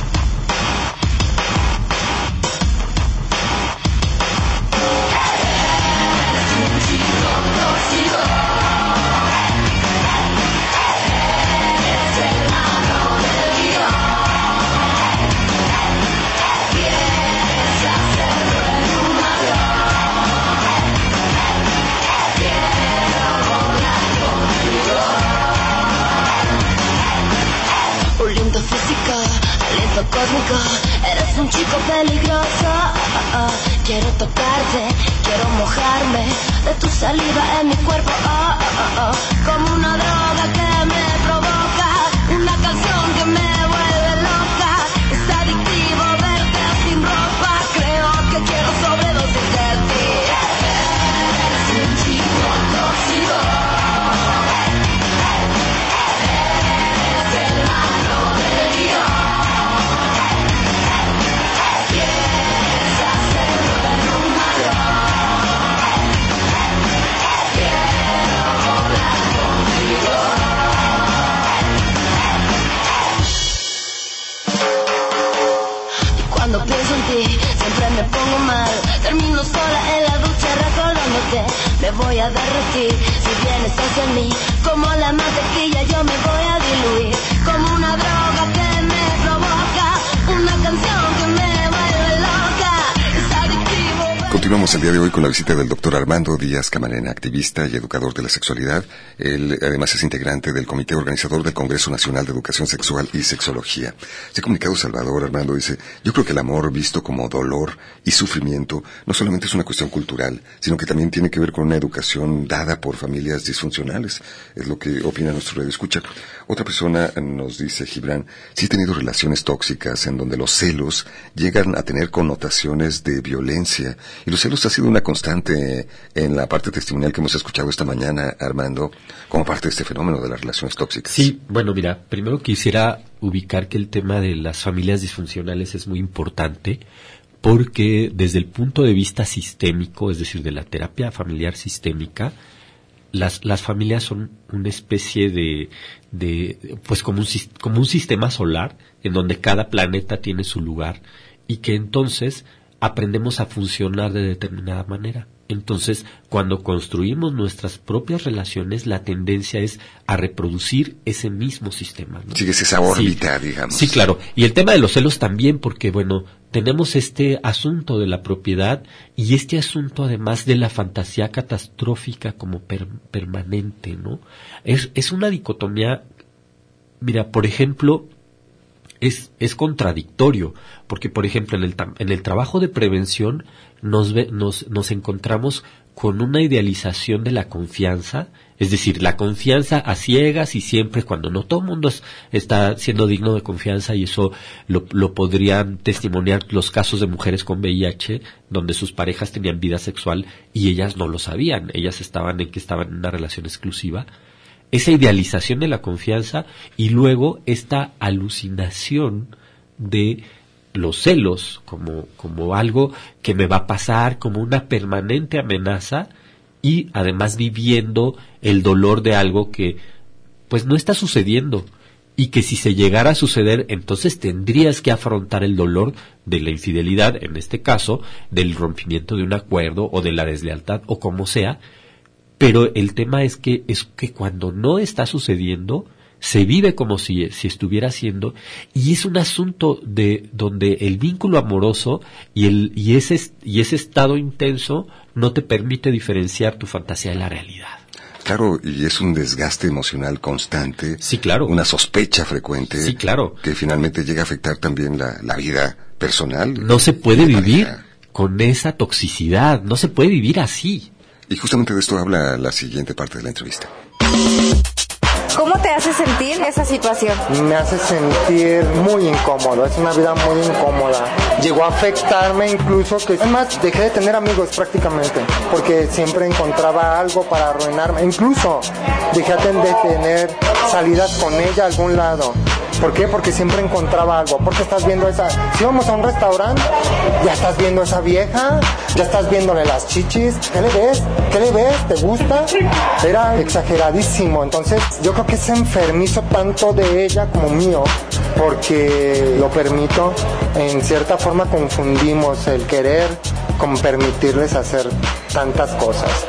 Cósmico, eres un chico peligroso. Oh, oh. Quiero tocarte, quiero mojarme de tu saliva en mi cuerpo. Oh, oh, oh. Como una droga que me provoca, una canción que me vuelve loca. Es adictivo verte sin ropa. Creo que quiero sobredosis de ti. Eres un chico tóxico. Eres el malo del día. Cuando pienso en ti, siempre me pongo mal. Termino sola en la ducha recordándote. Me voy a derretir si vienes hacia mí. Como la mantequilla yo me voy a diluir. Como una droga que me provoca. Una canción que me vuelve loca. Es adictivo. Continuamos el día de hoy con la visita del doctor Armando Díaz Camarena, activista y educador de la sexualidad. Él además es integrante del comité organizador del Congreso Nacional de Educación Sexual y Sexología. Se ha comunicado Salvador Armando, dice, yo creo que el amor visto como dolor y sufrimiento no solamente es una cuestión cultural, sino que también tiene que ver con una educación dada por familias disfuncionales. Es lo que opina nuestro radio escucha. Otra persona nos dice, Gibran, sí he tenido relaciones tóxicas en donde los celos llegan a tener connotaciones de violencia, y los celos ha sido una constante en la parte testimonial que hemos escuchado esta mañana, Armando, como parte de este fenómeno de las relaciones tóxicas. Sí, bueno, mira, primero quisiera ubicar que el tema de las familias disfuncionales es muy importante, porque desde el punto de vista sistémico, es decir, de la terapia familiar sistémica, las las familias son una especie de de pues como un como un sistema solar en donde cada planeta tiene su lugar y que entonces aprendemos a funcionar de determinada manera. Entonces, cuando construimos nuestras propias relaciones, la tendencia es a reproducir ese mismo sistema, ¿no? Sigues esa órbita, sí, digamos. Sí, claro. Y el tema de los celos también, porque, bueno, tenemos este asunto de la propiedad y este asunto además de la fantasía catastrófica como per- permanente, ¿no? Es, es una dicotomía, mira, por ejemplo, es, es contradictorio, porque, por ejemplo, en el, en el trabajo de prevención nos, ve, nos, nos encontramos con una idealización de la confianza, es decir, la confianza a ciegas y siempre cuando no todo el mundo es, está siendo digno de confianza, y eso lo, lo podrían testimoniar los casos de mujeres con V I H donde sus parejas tenían vida sexual y ellas no lo sabían, ellas estaban en que estaban en una relación exclusiva. Esa idealización de la confianza y luego esta alucinación de los celos como, como algo que me va a pasar, como una permanente amenaza, y además viviendo el dolor de algo que pues no está sucediendo, y que si se llegara a suceder, entonces tendrías que afrontar el dolor de la infidelidad, en este caso, del rompimiento de un acuerdo o de la deslealtad o como sea. Pero el tema es que es que cuando no está sucediendo, se vive como si, si estuviera siendo, y es un asunto de donde el vínculo amoroso y el y ese y ese estado intenso no te permite diferenciar tu fantasía de la realidad. Claro, y es un desgaste emocional constante. Sí, claro. Una sospecha frecuente. Sí, claro. Que finalmente llega a afectar también la, la vida personal. No se puede vivir pareja. Con esa toxicidad, no se puede vivir así. Y justamente de esto habla la siguiente parte de la entrevista. ¿Cómo te hace sentir esa situación? Me hace sentir muy incómodo, es una vida muy incómoda. Llegó a afectarme incluso, que es más, dejé de tener amigos prácticamente, porque siempre encontraba algo para arruinarme. Incluso dejé de tener salidas con ella a algún lado. ¿Por qué? Porque siempre encontraba algo. Porque estás viendo esa... Si vamos a un restaurante, ya estás viendo esa vieja, ya estás viéndole las chichis. ¿Qué le ves? ¿Qué le ves? ¿Te gusta? Era exageradísimo. Entonces, yo creo que es enfermizo tanto de ella como mío, porque lo permito. En cierta forma confundimos el querer con permitirles hacer tantas cosas.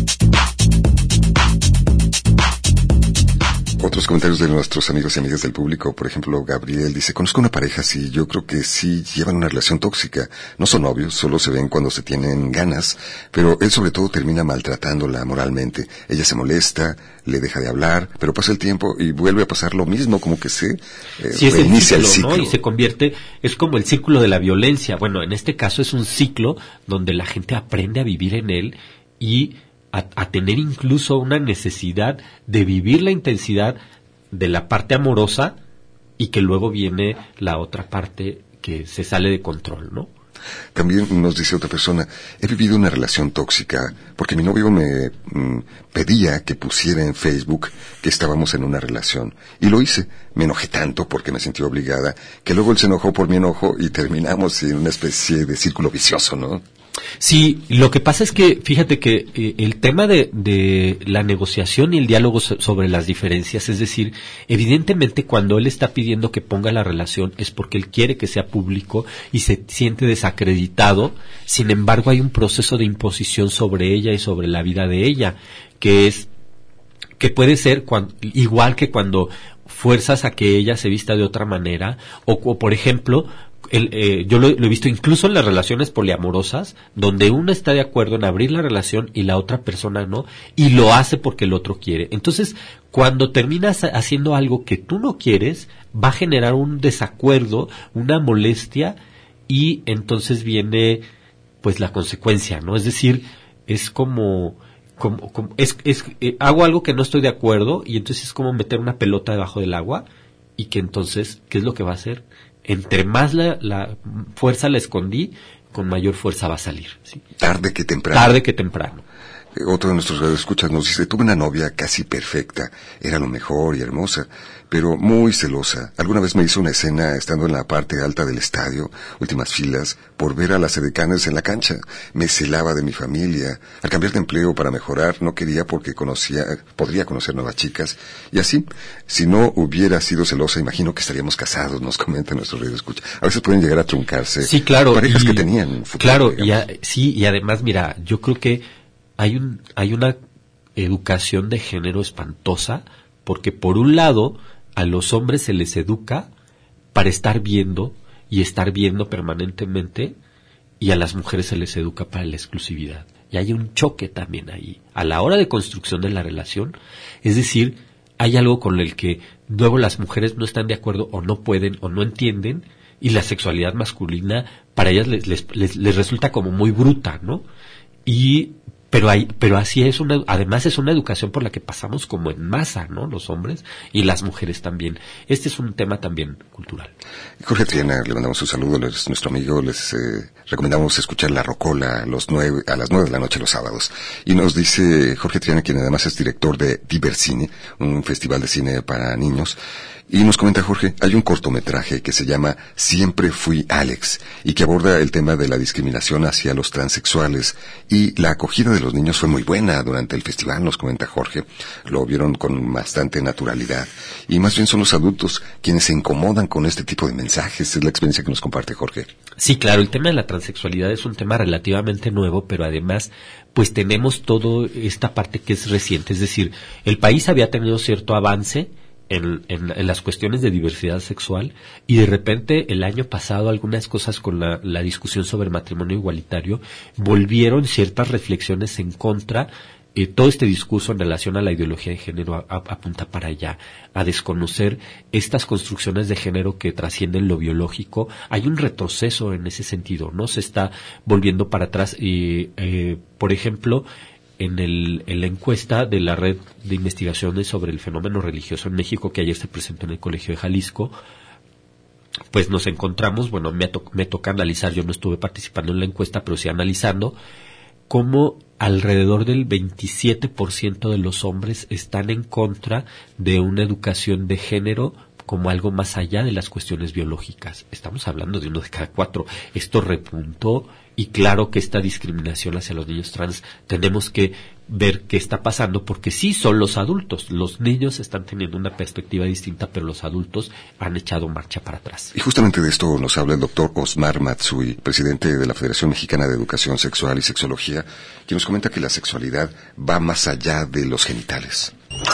Otros comentarios de nuestros amigos y amigas del público, por ejemplo, Gabriel dice, conozco una pareja así, yo creo que sí llevan una relación tóxica, no son novios, solo se ven cuando se tienen ganas, pero él sobre todo termina maltratándola moralmente, ella se molesta, le deja de hablar, pero pasa el tiempo y vuelve a pasar lo mismo, como que se eh, sí, es el reinicia ciclo, el ciclo, ¿no? Y se convierte, es como el ciclo de la violencia, bueno, en este caso es un ciclo donde la gente aprende a vivir en él y A, a tener incluso una necesidad de vivir la intensidad de la parte amorosa y que luego viene la otra parte que se sale de control, ¿no? También nos dice otra persona, he vivido una relación tóxica porque mi novio me mm, pedía que pusiera en Facebook que estábamos en una relación y lo hice. Me enojé tanto porque me sentí obligada que luego él se enojó por mi enojo y terminamos en una especie de círculo vicioso, ¿no? Sí, lo que pasa es que, fíjate que eh, el tema de, de la negociación y el diálogo so- sobre las diferencias, es decir, evidentemente cuando él está pidiendo que ponga la relación es porque él quiere que sea público y se siente desacreditado, sin embargo hay un proceso de imposición sobre ella y sobre la vida de ella, que es, que puede ser cuando, igual que cuando fuerzas a que ella se vista de otra manera, o, o por ejemplo, El, eh, yo lo, lo he visto incluso en las relaciones poliamorosas, donde uno está de acuerdo en abrir la relación y la otra persona no, y lo hace porque el otro quiere. Entonces, cuando terminas haciendo algo que tú no quieres, va a generar un desacuerdo, una molestia, y entonces viene pues la consecuencia, ¿no? Es decir, es como... como, como es, es eh, hago algo que no estoy de acuerdo, y entonces es como meter una pelota debajo del agua, y que entonces, ¿qué es lo que va a hacer? Entre más la, la fuerza la escondí, con mayor fuerza va a salir, ¿sí? Tarde que temprano. Tarde que temprano. Eh, otro de nuestros radioescuchas nos dice, tuve una novia casi perfecta, era lo mejor y hermosa, pero muy celosa. Alguna vez me hizo una escena estando en la parte alta del estadio, últimas filas, por ver a las edecanes en la cancha. Me celaba de mi familia. Al cambiar de empleo para mejorar, no quería porque conocía, podría conocer nuevas chicas. Y así, si no hubiera sido celosa, imagino que estaríamos casados, nos comenta nuestro radioescucha. A veces pueden llegar a truncarse. Sí, claro. Parejas y, que tenían futuro, claro, y a, sí, y además, mira, yo creo que hay un, hay una educación de género espantosa, porque por un lado, a los hombres se les educa para estar viendo y estar viendo permanentemente, y a las mujeres se les educa para la exclusividad. Y hay un choque también ahí. A la hora de construcción de la relación, es decir, hay algo con el que luego las mujeres no están de acuerdo o no pueden o no entienden, y la sexualidad masculina para ellas les, les, les, les resulta como muy bruta, ¿no? Y Pero hay, pero así es una, además es una educación por la que pasamos como en masa, ¿no? Los hombres y las mujeres también. Este es un tema también cultural. Jorge Triana, le mandamos un saludo, es nuestro amigo, les eh, recomendamos escuchar La Rocola a, los nueve, a las nueve de la noche los sábados. Y nos dice Jorge Triana, quien además es director de Divercine, un festival de cine para niños. Y nos comenta Jorge, hay un cortometraje que se llama Siempre fui Alex y que aborda el tema de la discriminación hacia los transexuales, y la acogida de los niños fue muy buena durante el festival, nos comenta Jorge. Lo vieron con bastante naturalidad y más bien son los adultos quienes se incomodan con este tipo de mensajes. Es la experiencia que nos comparte Jorge. Sí, claro, el tema de la transexualidad es un tema relativamente nuevo, pero además pues tenemos toda esta parte que es reciente, es decir, el país había tenido cierto avance En, en, en las cuestiones de diversidad sexual, y de repente el año pasado algunas cosas con la, la discusión sobre matrimonio igualitario volvieron ciertas reflexiones en contra. Eh, todo este discurso en relación a la ideología de género a, a, apunta para allá, a desconocer estas construcciones de género que trascienden lo biológico. Hay un retroceso en ese sentido, ¿no? Se está volviendo para atrás y, eh, por ejemplo, En, el, en la encuesta de la red de investigaciones sobre el fenómeno religioso en México, que ayer se presentó en el Colegio de Jalisco, pues nos encontramos, bueno, me, to- me toca analizar, yo no estuve participando en la encuesta, pero sí analizando, cómo alrededor del veintisiete por ciento de los hombres están en contra de una educación de género como algo más allá de las cuestiones biológicas. Estamos hablando de uno de cada cuatro. Esto repuntó, y claro que esta discriminación hacia los niños trans tenemos que ver qué está pasando, porque sí son los adultos. Los niños están teniendo una perspectiva distinta, pero los adultos han echado marcha para atrás. Y justamente de esto nos habla el doctor Osmar Matsui, presidente de la Federación Mexicana de Educación Sexual y Sexología, quien nos comenta que la sexualidad va más allá de los genitales.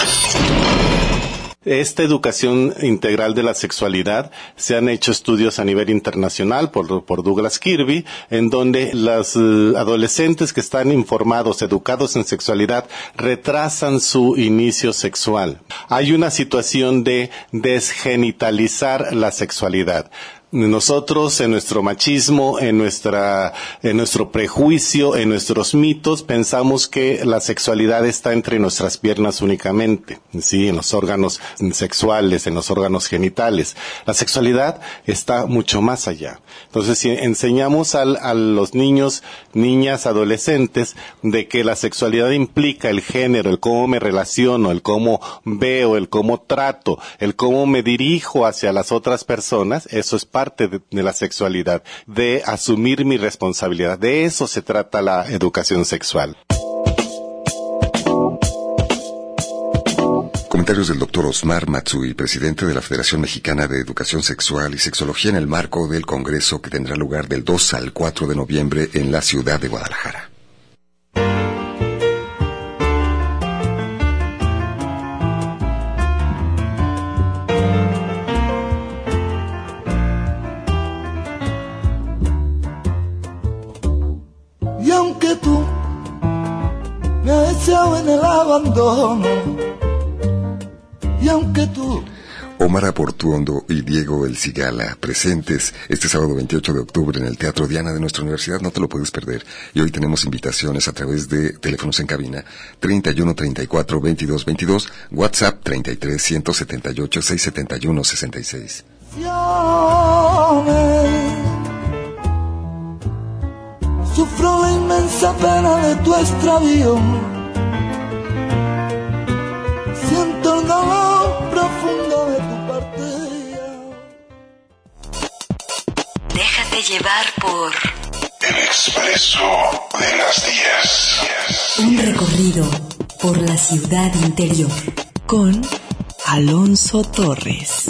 Esta educación integral de la sexualidad, se han hecho estudios a nivel internacional por, por Douglas Kirby, en donde los uh, adolescentes que están informados, educados en sexualidad, retrasan su inicio sexual. Hay una situación de desgenitalizar la sexualidad. Nosotros, en nuestro machismo, en nuestra, en nuestro prejuicio, en nuestros mitos, pensamos que la sexualidad está entre nuestras piernas únicamente, sí, en los órganos sexuales, en los órganos genitales. La sexualidad está mucho más allá. Entonces, si enseñamos al, a los niños, niñas, adolescentes, de que la sexualidad implica el género, el cómo me relaciono, el cómo veo, el cómo trato, el cómo me dirijo hacia las otras personas, eso es parte De, de la sexualidad, de asumir mi responsabilidad. De eso se trata la educación sexual. Comentarios del doctor Osmar Matsui, presidente de la Federación Mexicana de Educación Sexual y Sexología, en el marco del Congreso que tendrá lugar del dos al cuatro de noviembre en la ciudad de Guadalajara. Y aunque tú me has echado en el abandono, y aunque tú... Omar Aportuondo y Diego El Cigala, presentes este sábado veintiocho de octubre en el Teatro Diana de nuestra universidad, no te lo puedes perder. Y hoy tenemos invitaciones a través de teléfonos en cabina treinta y uno, treinta y cuatro, veintidós, veintidós, WhatsApp treinta y tres, ciento setenta y ocho, seiscientos setenta y uno, sesenta y seis. sufro la inmensa pena de tu extravío. Siento el dolor profundo de tu partida. Déjate llevar por El expreso de las diez. Un recorrido por la ciudad interior con Alonso Torres.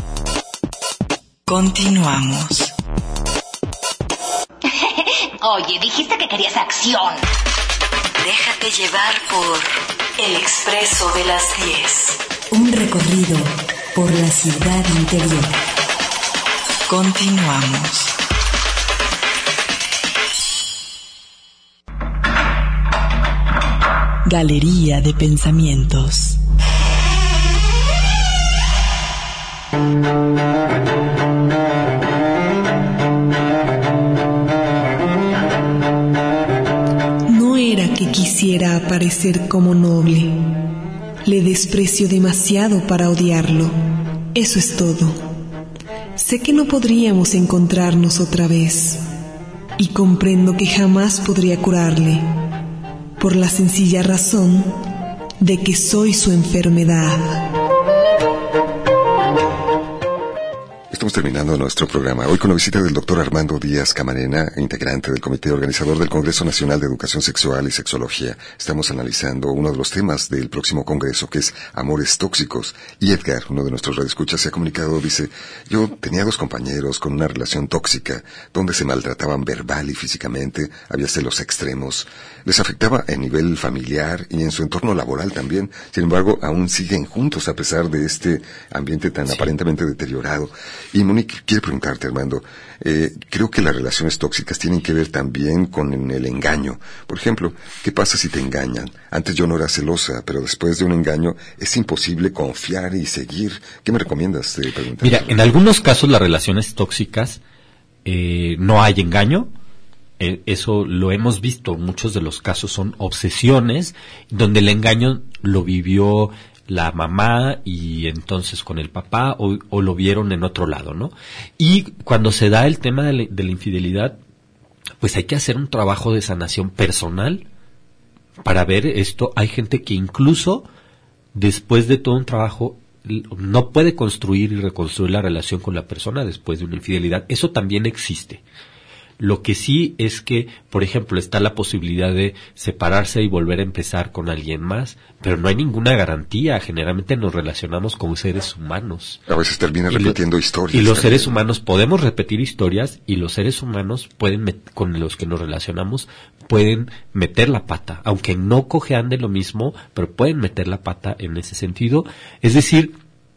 Continuamos. Oye, dijiste que querías acción. Déjate llevar por El expreso de las diez. Un recorrido por la ciudad interior. Continuamos. Galería de pensamientos. No era que quisiera aparecer como noble. Le desprecio demasiado para odiarlo. Eso es todo. Sé que no podríamos encontrarnos otra vez. Y comprendo que jamás podría curarle. Por la sencilla razón de que soy su enfermedad. Estamos terminando nuestro programa hoy con la visita del doctor Armando Díaz Camarena, integrante del comité organizador del Congreso Nacional de Educación Sexual y Sexología. Estamos analizando uno de los temas del próximo congreso, que es amores tóxicos. Y Edgar, uno de nuestros radioescuchas, se ha comunicado, dice: yo tenía dos compañeros con una relación tóxica, donde se maltrataban verbal y físicamente, había celos extremos, les afectaba a nivel familiar y en su entorno laboral también. Sin embargo, aún siguen juntos a pesar de este ambiente tan sí. aparentemente deteriorado. Y Monique, quiere preguntarte, Armando, eh, creo que las relaciones tóxicas tienen que ver también con el engaño. Por ejemplo, ¿qué pasa si te engañan? Antes yo no era celosa, pero después de un engaño es imposible confiar y seguir. ¿Qué me recomiendas? Te pregunto. Mira, en algunos casos las relaciones tóxicas eh, no hay engaño. Eh, eso lo hemos visto. Muchos de los casos son obsesiones, donde el engaño lo vivió la mamá y entonces con el papá o, o lo vieron en otro lado, ¿no? Y cuando se da el tema de la, de la infidelidad, pues hay que hacer un trabajo de sanación personal para ver esto. Hay gente que incluso después de todo un trabajo no puede construir y reconstruir la relación con la persona después de una infidelidad. Eso también existe. Lo que sí es que, por ejemplo, está la posibilidad de separarse y volver a empezar con alguien más, pero no hay ninguna garantía. Generalmente nos relacionamos con seres humanos. A veces termina repitiendo lo, historias. Y los también. Seres humanos podemos repetir historias y los seres humanos pueden met- con los que nos relacionamos pueden meter la pata, aunque no cojean de lo mismo, pero pueden meter la pata en ese sentido. Es decir,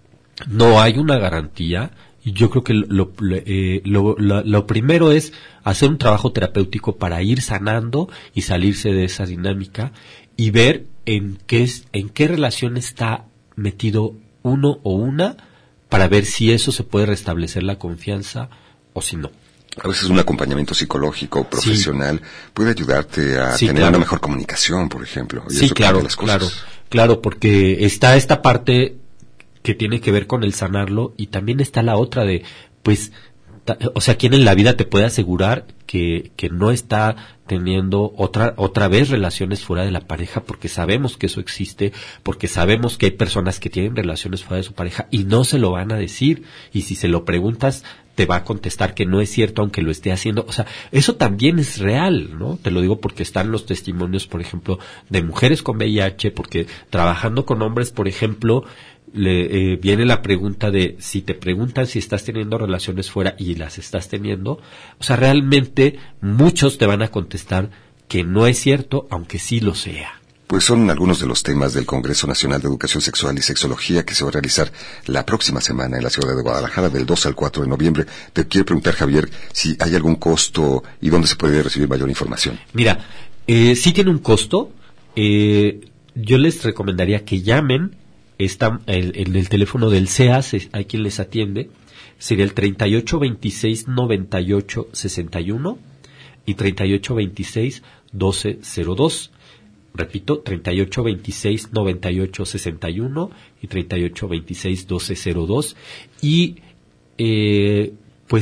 no hay una garantía. Y yo creo que lo, lo, eh, lo, lo, lo primero es hacer un trabajo terapéutico para ir sanando y salirse de esa dinámica y ver en qué es, en qué relación está metido uno o una, para ver si eso se puede restablecer la confianza o si no. A veces un acompañamiento psicológico, profesional, sí. puede ayudarte a sí, tener claro. una mejor comunicación, por ejemplo. Y sí, eso claro, las cosas. claro, claro, porque está esta parte que tiene que ver con el sanarlo y también está la otra de, pues, ta, o sea, ¿quién en la vida te puede asegurar que, que no está teniendo otra, otra vez relaciones fuera de la pareja? Porque sabemos que eso existe, porque sabemos que hay personas que tienen relaciones fuera de su pareja y no se lo van a decir, y si se lo preguntas, te va a contestar que no es cierto aunque lo esté haciendo. O sea, eso también es real, ¿no? Te lo digo porque están los testimonios, por ejemplo, de mujeres con V I H, porque trabajando con hombres, por ejemplo, le eh, viene la pregunta de si te preguntan si estás teniendo relaciones fuera y las estás teniendo, o sea, realmente muchos te van a contestar que no es cierto, aunque sí lo sea. Pues son algunos de los temas del Congreso Nacional de Educación Sexual y Sexología que se va a realizar la próxima semana en la ciudad de Guadalajara, del dos al cuatro de noviembre. Te quiero preguntar, Javier, si hay algún costo y dónde se puede recibir mayor información. Mira, eh, sí tiene un costo. Eh, yo les recomendaría que llamen. Está en el, el teléfono del C E A S, hay quien les atiende, sería el treinta y ocho veintiséis noventa y ocho sesenta y uno y treinta y ocho veintiséis doce cero dos. Repito, treinta y ocho veintiséis noventa y ocho sesenta y uno y treinta y ocho veintiséis doce cero dos. Y eh, pues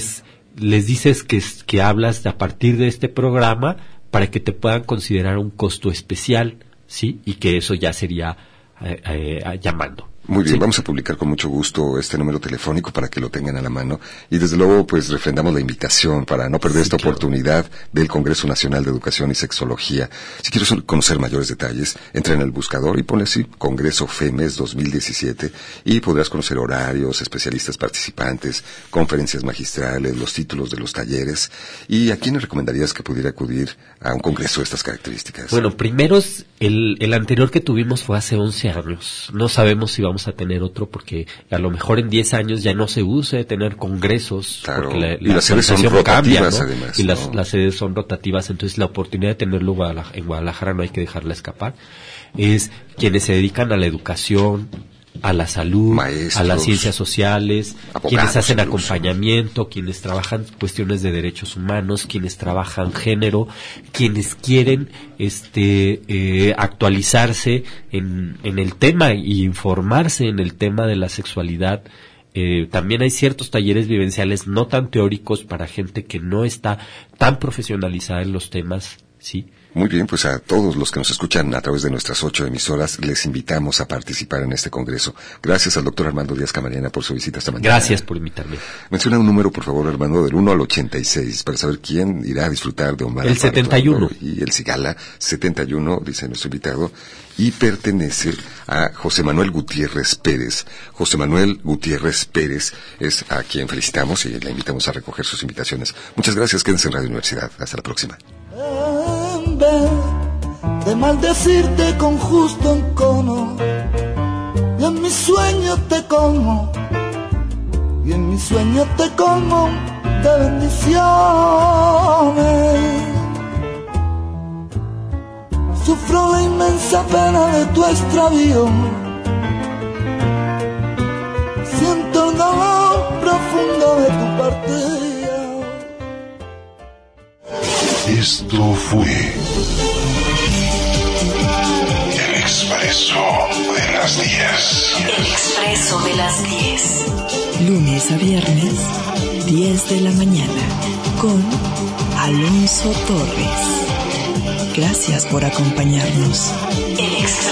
les dices que, que hablas a partir de este programa para que te puedan considerar un costo especial, ¿sí? Y que eso ya sería eh, eh, llamando. Muy bien, sí. Vamos a publicar con mucho gusto este número telefónico para que lo tengan a la mano y desde luego pues refrendamos la invitación para no perder sí, esta claro. oportunidad del Congreso Nacional de Educación y Sexología. Si quieres conocer mayores detalles, entra en el buscador y ponle así Congreso FEMES dos mil diecisiete y podrás conocer horarios, especialistas participantes, conferencias magistrales, los títulos de los talleres. ¿Y a quién recomendarías que pudiera acudir a un congreso de estas características? Bueno, primero el, el anterior que tuvimos fue hace once años. No sabemos si vamos a tener otro porque a lo mejor en diez años ya no se use tener congresos, claro. porque la, y la las sedes son rotativas, cambia, ¿no? Además, y ¿no? las, las sedes son rotativas, entonces la oportunidad de tenerlo en Guadalajara no hay que dejarla escapar. Es quienes se dedican a la educación, a la salud, maestros, a las ciencias sociales, abogados, quienes hacen incluso. acompañamiento, quienes trabajan cuestiones de derechos humanos, quienes trabajan género, quienes quieren este eh, actualizarse en, en el tema y informarse en el tema de la sexualidad. Eh, también hay ciertos talleres vivenciales no tan teóricos para gente que no está tan profesionalizada en los temas, ¿sí? Muy bien, pues a todos los que nos escuchan a través de nuestras ocho emisoras les invitamos a participar en este congreso. Gracias al doctor Armando Díaz Camarena por su visita esta mañana. Gracias por invitarme. Menciona un número, por favor, Armando, del uno al ochenta y seis, para saber quién irá a disfrutar de Omar. El setenta y uno. Y el Cigala setenta y uno, dice nuestro invitado, y pertenece a José Manuel Gutiérrez Pérez. José Manuel Gutiérrez Pérez es a quien felicitamos y le invitamos a recoger sus invitaciones. Muchas gracias, quédense en Radio Universidad. Hasta la próxima. De maldecirte con justo encono, y en mis sueños te como, y en mis sueños te como de bendiciones. Sufro la inmensa pena de tu extravío, siento el dolor profundo de tu partida. Esto fue El Expreso de las diez. El Expreso de las diez. Lunes a viernes, diez de la mañana, con Alonso Torres. Gracias por acompañarnos. El Expreso.